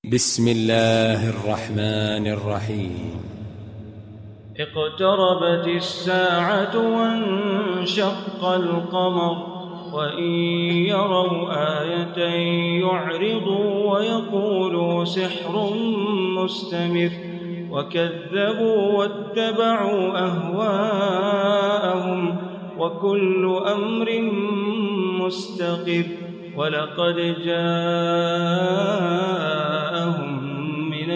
بسم الله الرحمن الرحيم. اقتربت الساعة وانشق القمر وإن يروا آية يعرضوا ويقولوا سحر مستمر وكذبوا واتبعوا أهواءهم وكل أمر مستقر ولقد جاءهم من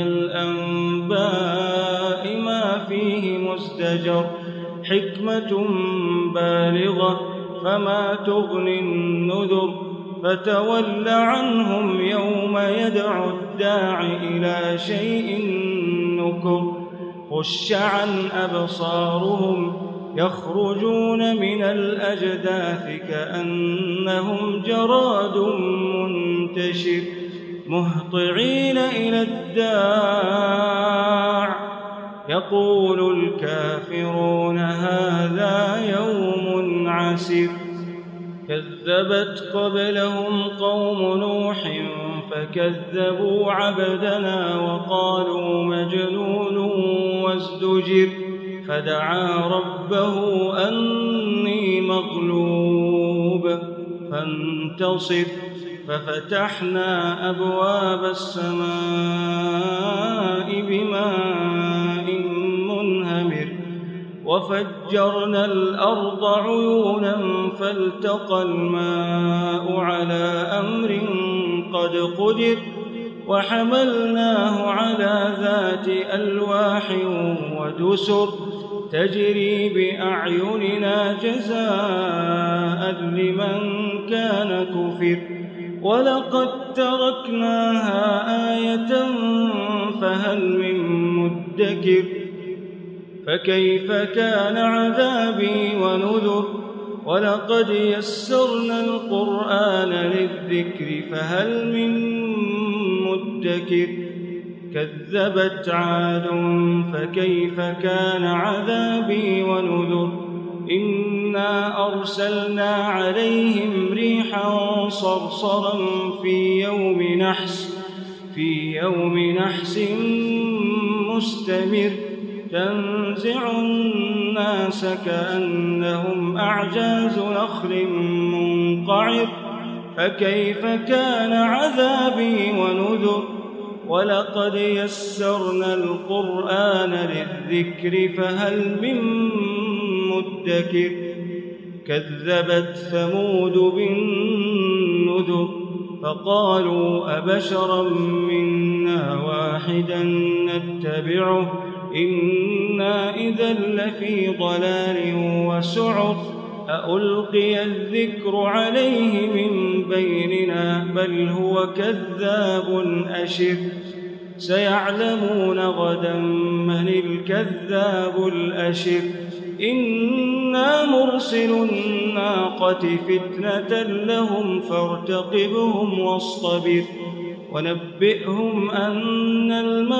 الأنباء ما فيه مزدجر حكمة بالغة فما تغني النذر فتول عنهم يوم يدعو الداع إلى شيء نكر خش عن أبصارهم يخرجون من الأجداث كأنهم جراد منتشر مهطعين إلى الداع يقول الكافرون هذا يوم عسر كذبت قبلهم قوم نوح فكذبوا عبدنا وقالوا مجنون وازدجر فدعا ربه أني مغلوب فانتصر ففتحنا أبواب السماء بماء منهمر وفجرنا الأرض عيونا فالتقى الماء على أمر قد قدر وحملناه على ذات ألواح ودسر تجري بأعيننا جزاء لمن كان كفر ولقد تركناها آية فهل من مدكر فكيف كان عذابي ونذر ولقد يسرنا القرآن للذكر فهل من مدكر كذبت عاد فكيف كان عذابي ونذر إنا أرسلنا عليهم ريحا صرصرا في يوم نحس مستمر تنزع الناس كأنهم أعجاز نخل منقعر فكيف كان عذابي ونذر ولقد يسرنا القرآن للذكر فهل من مدكر كذبت ثمود بالنذر فقالوا أبشرا منا واحدا نتبعه إنا إذا لفي ضلال وسعر أألقي الذكر عليه من بيننا بل هو كذاب أشر سيعلمون غدا من الكذاب الأشر إنا مرسل الناقة فتنة لهم فارتقبهم واصطبر ونبئهم أن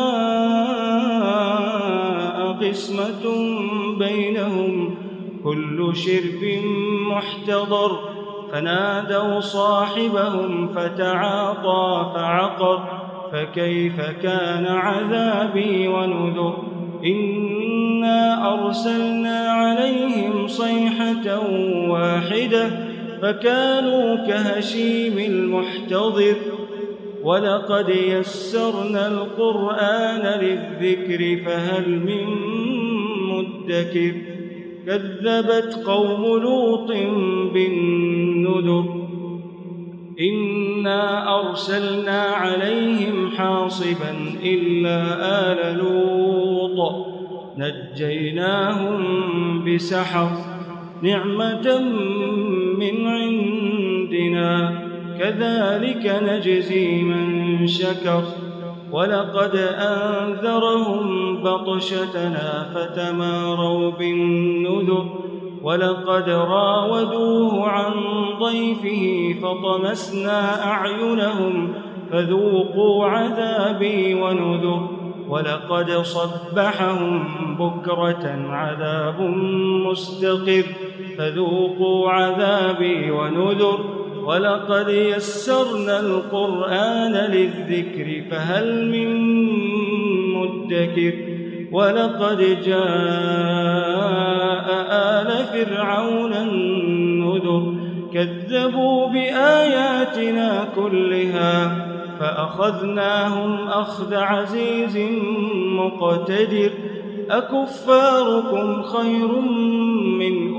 الماء قسمة بينهم كل شرب محتضر فنادوا صاحبهم فتعاطى فعقر فكيف كان عذابي ونذر إنا أرسلنا عليهم صيحة واحدة فكانوا كهشيم المحتضر ولقد يسرنا القرآن للذكر فهل من مدكر كذبت قوم لوط بالنذر إنا أرسلنا عليهم حاصبا إلا آل لوط نجيناهم بسحر نعمة من عندنا كذلك نجزي من شكر ولقد أنذرهم بطشتنا فتماروا بالنذر ولقد راودوه عن ضيفه فطمسنا أعينهم فذوقوا عذابي ونذر ولقد صبحهم بكرة عذاب مستقر فذوقوا عذابي ونذر ولقد يسرنا القرآن للذكر فهل من مدكر ولقد جاء آل فرعون النذر كذبوا بآياتنا كلها فأخذناهم أخذ عزيز مقتدر أكفاركم خير من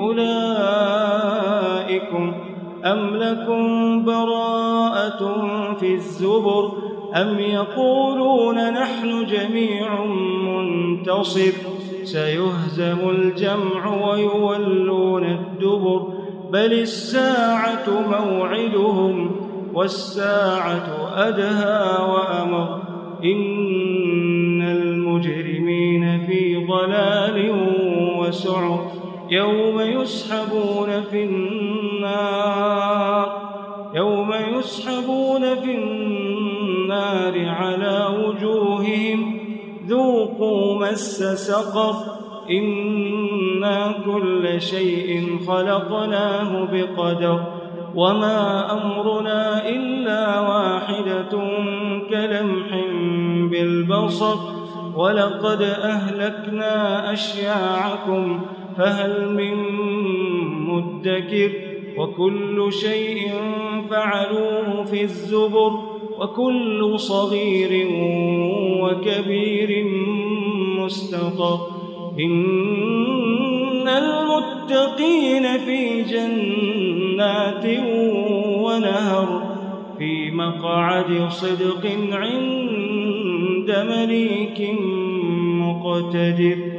أولئكم أم لكم براءة في الزبر أم يقولون نحن جميع منتصر سيهزم الجمع ويولون الدبر بل الساعة موعدهم والساعة أدهى وأمر إن المجرمين في ضلال وسعر يوم يسحبون في النار على وجوههم ذوقوا مس سقر إنا كل شيء خلقناه بقدر وما أمرنا إلا واحدة كلمح بالبصر ولقد أهلكنا أشياعكم فهل من مدكر وكل شيء فعلوه في الزبر وكل صغير وكبير مستطر إن المتقين في جنات ونهر في مقعد صدق عند مليك مقتدر